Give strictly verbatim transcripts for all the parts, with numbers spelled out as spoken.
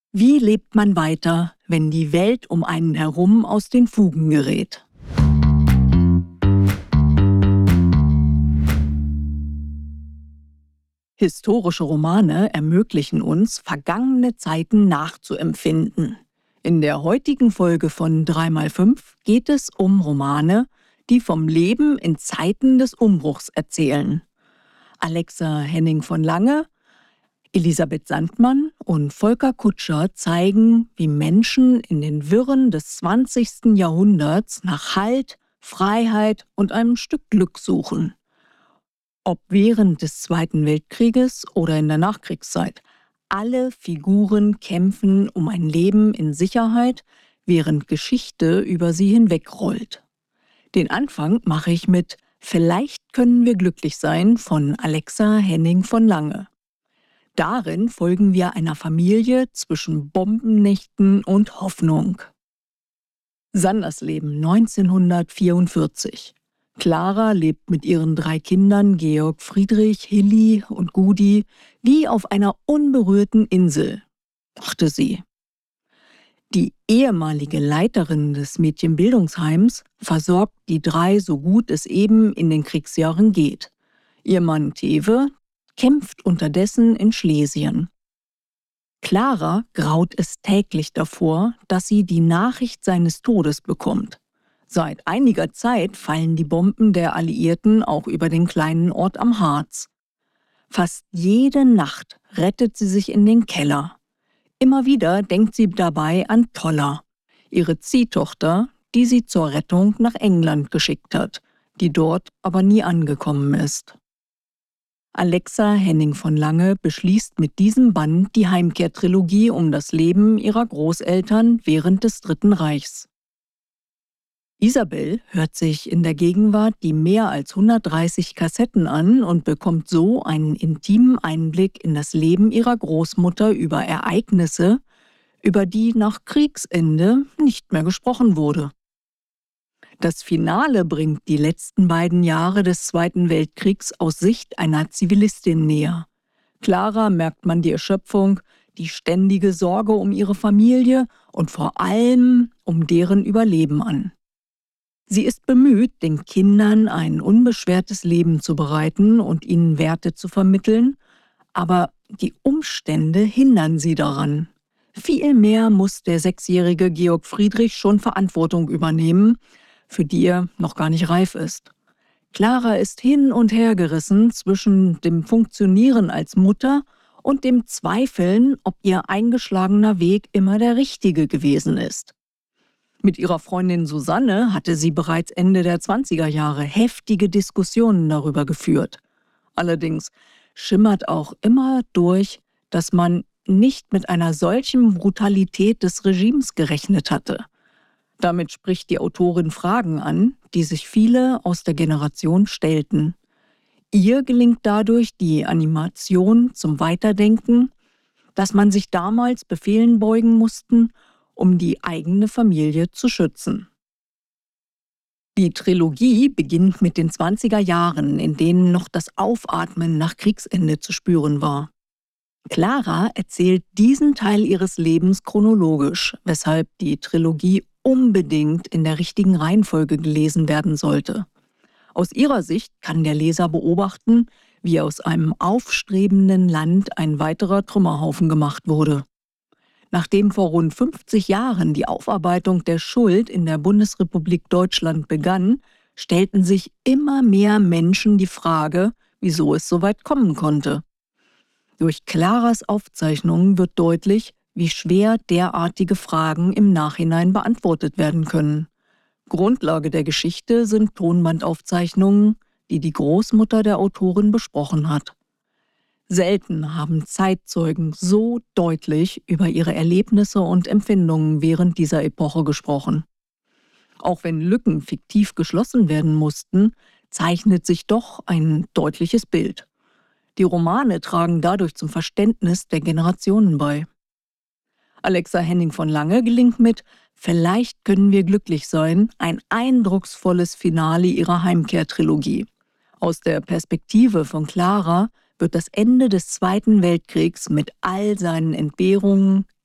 Wie lebt man weiter, wenn die Welt um einen herum aus den Fugen gerät? Historische Romane ermöglichen uns, vergangene Zeiten nachzuempfinden. In der heutigen Folge von drei mal fünf geht es um Romane, die vom Leben in Zeiten des Umbruchs erzählen. Alexa Henning von Lange, Elisabeth Sandmann und Volker Kutscher zeigen, wie Menschen in den Wirren des zwanzigsten Jahrhunderts nach Halt, Freiheit und einem Stück Glück suchen. Ob während des Zweiten Weltkrieges oder in der Nachkriegszeit. Alle Figuren kämpfen um ein Leben in Sicherheit, während Geschichte über sie hinwegrollt. Den Anfang mache ich mit Vielleicht können wir glücklich sein von Alexa Henning von Lange. Darin folgen wir einer Familie zwischen Bombennächten und Hoffnung. Sandersleben neunzehnhundertvierundvierzig. Clara lebt mit ihren drei Kindern Georg, Friedrich, Hilly und Gudi wie auf einer unberührten Insel, dachte sie. Die ehemalige Leiterin des Mädchenbildungsheims versorgt die drei so gut es eben in den Kriegsjahren geht. Ihr Mann Tewe kämpft unterdessen in Schlesien. Clara graut es täglich davor, dass sie die Nachricht seines Todes bekommt. Seit einiger Zeit fallen die Bomben der Alliierten auch über den kleinen Ort am Harz. Fast jede Nacht rettet sie sich in den Keller. Immer wieder denkt sie dabei an Tolla, ihre Ziehtochter, die sie zur Rettung nach England geschickt hat, die dort aber nie angekommen ist. Alexa Henning von Lange beschließt mit diesem Band die Heimkehrtrilogie um das Leben ihrer Großeltern während des Dritten Reichs. Isabel hört sich in der Gegenwart die mehr als hundertdreißig Kassetten an und bekommt so einen intimen Einblick in das Leben ihrer Großmutter über Ereignisse, über die nach Kriegsende nicht mehr gesprochen wurde. Das Finale bringt die letzten beiden Jahre des Zweiten Weltkriegs aus Sicht einer Zivilistin näher. Clara merkt man die Erschöpfung, die ständige Sorge um ihre Familie und vor allem um deren Überleben an. Sie ist bemüht, den Kindern ein unbeschwertes Leben zu bereiten und ihnen Werte zu vermitteln, aber die Umstände hindern sie daran. Vielmehr muss der sechsjährige Georg Friedrich schon Verantwortung übernehmen, für die er noch gar nicht reif ist. Clara ist hin und her gerissen zwischen dem Funktionieren als Mutter und dem Zweifeln, ob ihr eingeschlagener Weg immer der richtige gewesen ist. Mit ihrer Freundin Susanne hatte sie bereits Ende der zwanziger Jahre heftige Diskussionen darüber geführt. Allerdings schimmert auch immer durch, dass man nicht mit einer solchen Brutalität des Regimes gerechnet hatte. Damit spricht die Autorin Fragen an, die sich viele aus der Generation stellten. Ihr gelingt dadurch die Animation zum Weiterdenken, dass man sich damals Befehlen beugen musste, um die eigene Familie zu schützen. Die Trilogie beginnt mit den zwanziger Jahren, in denen noch das Aufatmen nach Kriegsende zu spüren war. Clara erzählt diesen Teil ihres Lebens chronologisch, weshalb die Trilogie unbedingt in der richtigen Reihenfolge gelesen werden sollte. Aus ihrer Sicht kann der Leser beobachten, wie aus einem aufstrebenden Land ein weiterer Trümmerhaufen gemacht wurde. Nachdem vor rund fünfzig Jahren die Aufarbeitung der Schuld in der Bundesrepublik Deutschland begann, stellten sich immer mehr Menschen die Frage, wieso es so weit kommen konnte. Durch Claras Aufzeichnungen wird deutlich, wie schwer derartige Fragen im Nachhinein beantwortet werden können. Grundlage der Geschichte sind Tonbandaufzeichnungen, die die Großmutter der Autorin besprochen hat. Selten haben Zeitzeugen so deutlich über ihre Erlebnisse und Empfindungen während dieser Epoche gesprochen. Auch wenn Lücken fiktiv geschlossen werden mussten, zeichnet sich doch ein deutliches Bild. Die Romane tragen dadurch zum Verständnis der Generationen bei. Alexa Henning von Lange gelingt mit Vielleicht können wir glücklich sein, ein eindrucksvolles Finale ihrer Heimkehrtrilogie. Aus der Perspektive von Clara wird das Ende des Zweiten Weltkriegs mit all seinen Entbehrungen,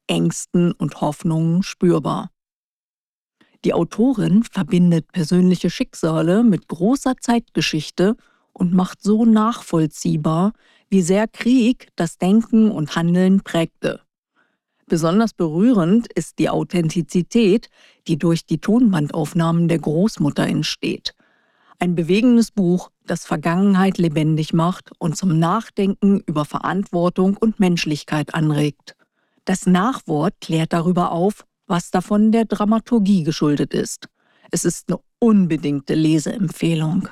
Ängsten und Hoffnungen spürbar. Die Autorin verbindet persönliche Schicksale mit großer Zeitgeschichte und macht so nachvollziehbar, wie sehr Krieg das Denken und Handeln prägte. Besonders berührend ist die Authentizität, die durch die Tonbandaufnahmen der Großmutter entsteht. Ein bewegendes Buch, das Vergangenheit lebendig macht und zum Nachdenken über Verantwortung und Menschlichkeit anregt. Das Nachwort klärt darüber auf, was davon der Dramaturgie geschuldet ist. Es ist eine unbedingte Leseempfehlung.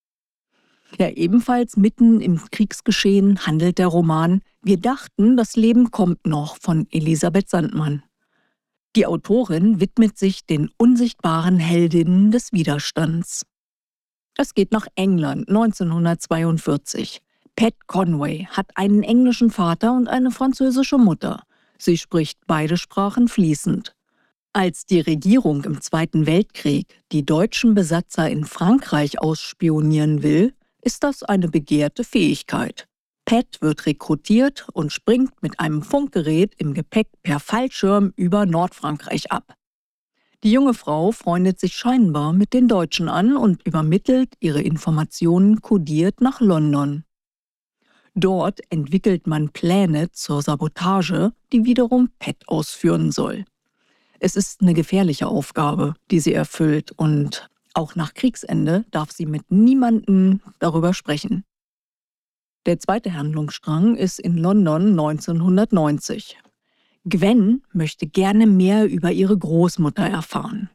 Ja, ebenfalls mitten im Kriegsgeschehen handelt der Roman Wir dachten, das Leben kommt noch von Elisabeth Sandmann. Die Autorin widmet sich den unsichtbaren Heldinnen des Widerstands. Es geht nach England neunzehnhundertzweiundvierzig. Pat Conway hat einen englischen Vater und eine französische Mutter. Sie spricht beide Sprachen fließend. Als die Regierung im Zweiten Weltkrieg die deutschen Besatzer in Frankreich ausspionieren will, ist das eine begehrte Fähigkeit. Pat wird rekrutiert und springt mit einem Funkgerät im Gepäck per Fallschirm über Nordfrankreich ab. Die junge Frau freundet sich scheinbar mit den Deutschen an und übermittelt ihre Informationen kodiert nach London. Dort entwickelt man Pläne zur Sabotage, die wiederum Pat ausführen soll. Es ist eine gefährliche Aufgabe, die sie erfüllt, und auch nach Kriegsende darf sie mit niemandem darüber sprechen. Der zweite Handlungsstrang ist in London neunzehnhundertneunzig. Gwen möchte gerne mehr über ihre Großmutter erfahren.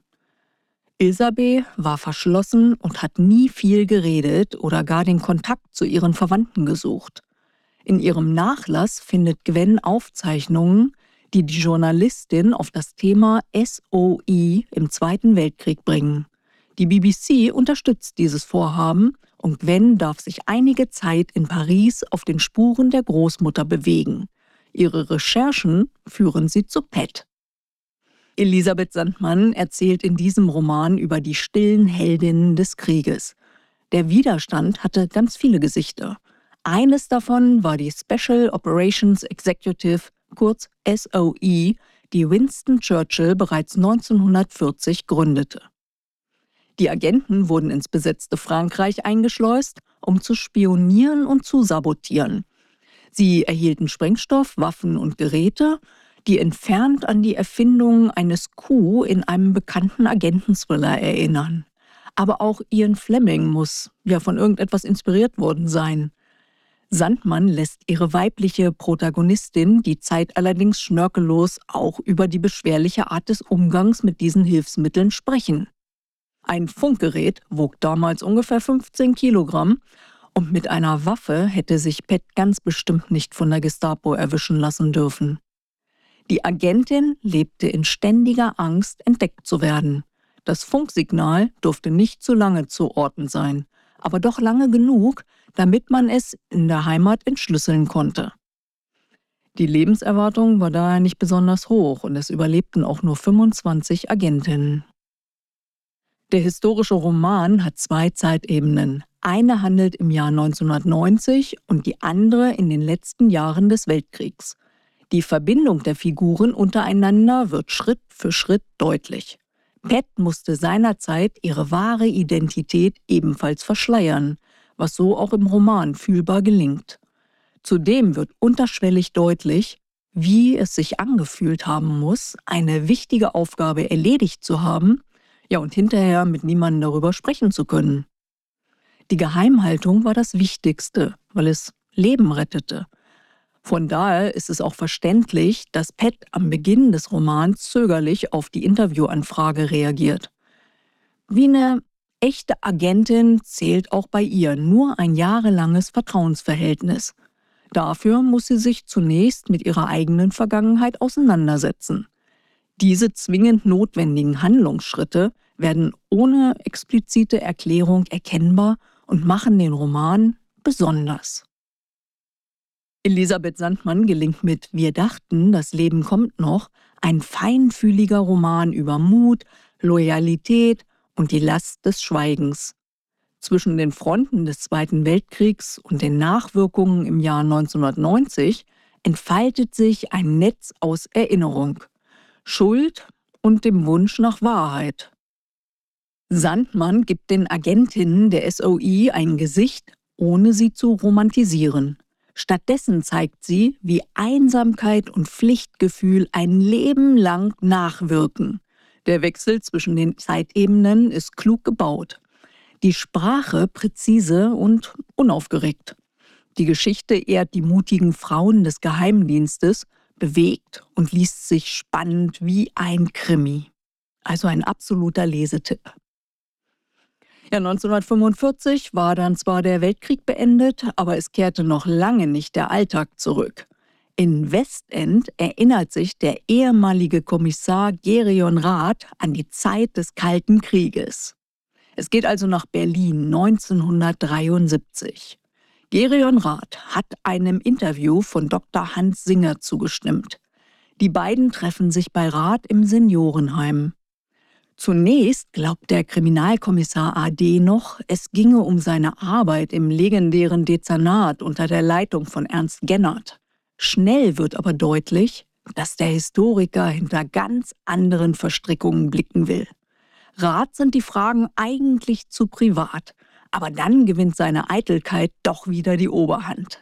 Ilsabe war verschlossen und hat nie viel geredet oder gar den Kontakt zu ihren Verwandten gesucht. In ihrem Nachlass findet Gwen Aufzeichnungen, die die Journalistin auf das Thema S O I im Zweiten Weltkrieg bringen. Die B B C unterstützt dieses Vorhaben und Gwen darf sich einige Zeit in Paris auf den Spuren der Großmutter bewegen. Ihre Recherchen führen sie zu Pat. Elisabeth Sandmann erzählt in diesem Roman über die stillen Heldinnen des Krieges. Der Widerstand hatte ganz viele Gesichter. Eines davon war die Special Operations Executive, kurz S O E, die Winston Churchill bereits neunzehnhundertvierzig gründete. Die Agenten wurden ins besetzte Frankreich eingeschleust, um zu spionieren und zu sabotieren. Sie erhielten Sprengstoff, Waffen und Geräte, die entfernt an die Erfindung eines Coup in einem bekannten Agenten-Thriller erinnern. Aber auch Ian Fleming muss ja von irgendetwas inspiriert worden sein. Sandmann lässt ihre weibliche Protagonistin die Zeit allerdings schnörkellos auch über die beschwerliche Art des Umgangs mit diesen Hilfsmitteln sprechen. Ein Funkgerät wog damals ungefähr fünfzehn Kilogramm und mit einer Waffe hätte sich Pat ganz bestimmt nicht von der Gestapo erwischen lassen dürfen. Die Agentin lebte in ständiger Angst, entdeckt zu werden. Das Funksignal durfte nicht zu lange zu orten sein, aber doch lange genug, damit man es in der Heimat entschlüsseln konnte. Die Lebenserwartung war daher nicht besonders hoch und es überlebten auch nur fünfundzwanzig Agentinnen. Der historische Roman hat zwei Zeitebenen. Eine handelt im Jahr neunzehnhundertneunzig und die andere in den letzten Jahren des Weltkriegs. Die Verbindung der Figuren untereinander wird Schritt für Schritt deutlich. Pat musste seinerzeit ihre wahre Identität ebenfalls verschleiern, was so auch im Roman fühlbar gelingt. Zudem wird unterschwellig deutlich, wie es sich angefühlt haben muss, eine wichtige Aufgabe erledigt zu haben, ja, und hinterher mit niemandem darüber sprechen zu können. Die Geheimhaltung war das Wichtigste, weil es Leben rettete. Von daher ist es auch verständlich, dass Pat am Beginn des Romans zögerlich auf die Interviewanfrage reagiert. Wie eine echte Agentin zählt auch bei ihr nur ein jahrelanges Vertrauensverhältnis. Dafür muss sie sich zunächst mit ihrer eigenen Vergangenheit auseinandersetzen. Diese zwingend notwendigen Handlungsschritte werden ohne explizite Erklärung erkennbar und machen den Roman besonders. Elisabeth Sandmann gelingt mit Wir dachten, das Leben kommt noch, ein feinfühliger Roman über Mut, Loyalität und die Last des Schweigens. Zwischen den Fronten des Zweiten Weltkriegs und den Nachwirkungen im Jahr neunzehnhundertneunzig entfaltet sich ein Netz aus Erinnerung, Schuld und dem Wunsch nach Wahrheit. Sandmann gibt den Agentinnen der S O I ein Gesicht, ohne sie zu romantisieren. Stattdessen zeigt sie, wie Einsamkeit und Pflichtgefühl ein Leben lang nachwirken. Der Wechsel zwischen den Zeitebenen ist klug gebaut. Die Sprache präzise und unaufgeregt. Die Geschichte ehrt die mutigen Frauen des Geheimdienstes, bewegt und liest sich spannend wie ein Krimi. Also ein absoluter Lesetipp. Ja, neunzehnhundertfünfundvierzig war dann zwar der Weltkrieg beendet, aber es kehrte noch lange nicht der Alltag zurück. In Westend erinnert sich der ehemalige Kommissar Gerion Rath an die Zeit des Kalten Krieges. Es geht also nach Berlin neunzehnhundertdreiundsiebzig. Gerion Rath hat einem Interview von Doktor Hans Singer zugestimmt. Die beiden treffen sich bei Rath im Seniorenheim. Zunächst glaubt der Kriminalkommissar A D noch, es ginge um seine Arbeit im legendären Dezernat unter der Leitung von Ernst Gennert. Schnell wird aber deutlich, dass der Historiker hinter ganz anderen Verstrickungen blicken will. Rath sind die Fragen eigentlich zu privat, aber dann gewinnt seine Eitelkeit doch wieder die Oberhand.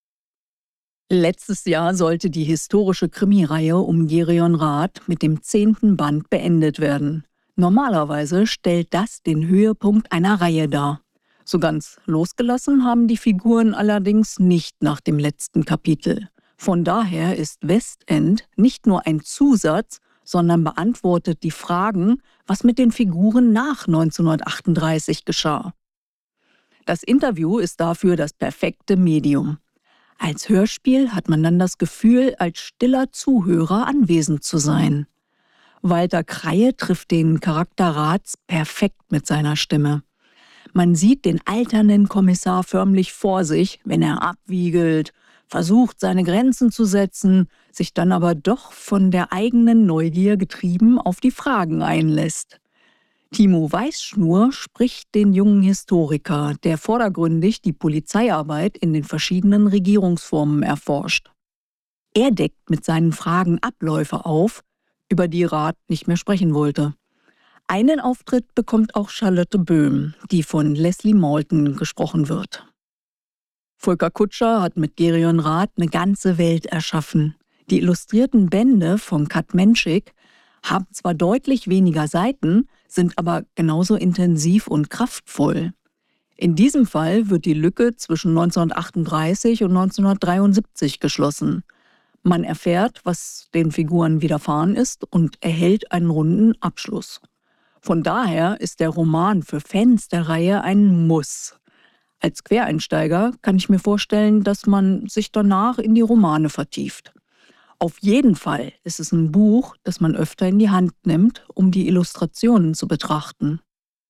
Letztes Jahr sollte die historische Krimireihe um Gerion Rath mit dem zehnten Band beendet werden. Normalerweise stellt das den Höhepunkt einer Reihe dar. So ganz losgelassen haben die Figuren allerdings nicht nach dem letzten Kapitel. Von daher ist Westend nicht nur ein Zusatz, sondern beantwortet die Fragen, was mit den Figuren nach neunzehnhundertachtunddreißig geschah. Das Interview ist dafür das perfekte Medium. Als Hörspiel hat man dann das Gefühl, als stiller Zuhörer anwesend zu sein. Walter Kreie trifft den Charakter Raths perfekt mit seiner Stimme. Man sieht den alternden Kommissar förmlich vor sich, wenn er abwiegelt, versucht, seine Grenzen zu setzen, sich dann aber doch von der eigenen Neugier getrieben auf die Fragen einlässt. Timo Weißschnur spricht den jungen Historiker, der vordergründig die Polizeiarbeit in den verschiedenen Regierungsformen erforscht. Er deckt mit seinen Fragen Abläufe auf, über die Rath nicht mehr sprechen wollte. Einen Auftritt bekommt auch Charlotte Böhm, die von Leslie Malton gesprochen wird. Volker Kutscher hat mit Gerion Rath eine ganze Welt erschaffen. Die illustrierten Bände von Kat Menschik haben zwar deutlich weniger Seiten, sind aber genauso intensiv und kraftvoll. In diesem Fall wird die Lücke zwischen neunzehnhundertachtunddreißig und neunzehnhundertdreiundsiebzig geschlossen. Man erfährt, was den Figuren widerfahren ist und erhält einen runden Abschluss. Von daher ist der Roman für Fans der Reihe ein Muss. Als Quereinsteiger kann ich mir vorstellen, dass man sich danach in die Romane vertieft. Auf jeden Fall ist es ein Buch, das man öfter in die Hand nimmt, um die Illustrationen zu betrachten.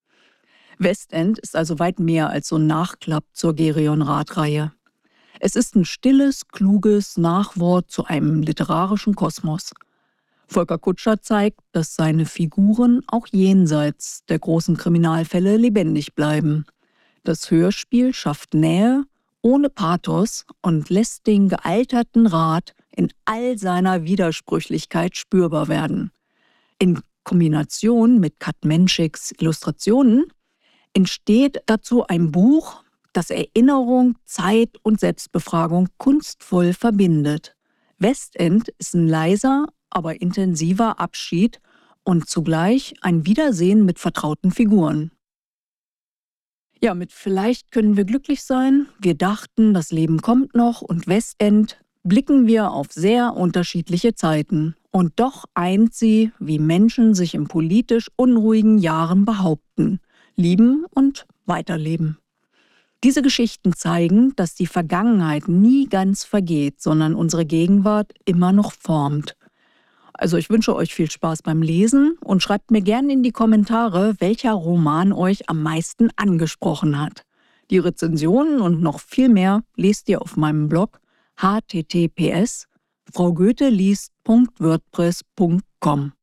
Westend ist also weit mehr als so ein Nachklapp zur Gerion Rath-Reihe. Es ist ein stilles, kluges Nachwort zu einem literarischen Kosmos. Volker Kutscher zeigt, dass seine Figuren auch jenseits der großen Kriminalfälle lebendig bleiben. Das Hörspiel schafft Nähe ohne Pathos und lässt den gealterten Rath in all seiner Widersprüchlichkeit spürbar werden. In Kombination mit Kat Menschiks Illustrationen entsteht dazu ein Buch, das Erinnerung, Zeit und Selbstbefragung kunstvoll verbindet. Westend ist ein leiser, aber intensiver Abschied und zugleich ein Wiedersehen mit vertrauten Figuren. Ja, mit Vielleicht können wir glücklich sein, wir dachten, das Leben kommt noch und Westend blicken wir auf sehr unterschiedliche Zeiten. Und doch eint sie, wie Menschen sich in politisch unruhigen Jahren behaupten, lieben und weiterleben. Diese Geschichten zeigen, dass die Vergangenheit nie ganz vergeht, sondern unsere Gegenwart immer noch formt. Also ich wünsche euch viel Spaß beim Lesen und schreibt mir gerne in die Kommentare, welcher Roman euch am meisten angesprochen hat. Die Rezensionen und noch viel mehr lest ihr auf meinem Blog h t t p s punkt frau goethe liest punkt wordpress punkt com.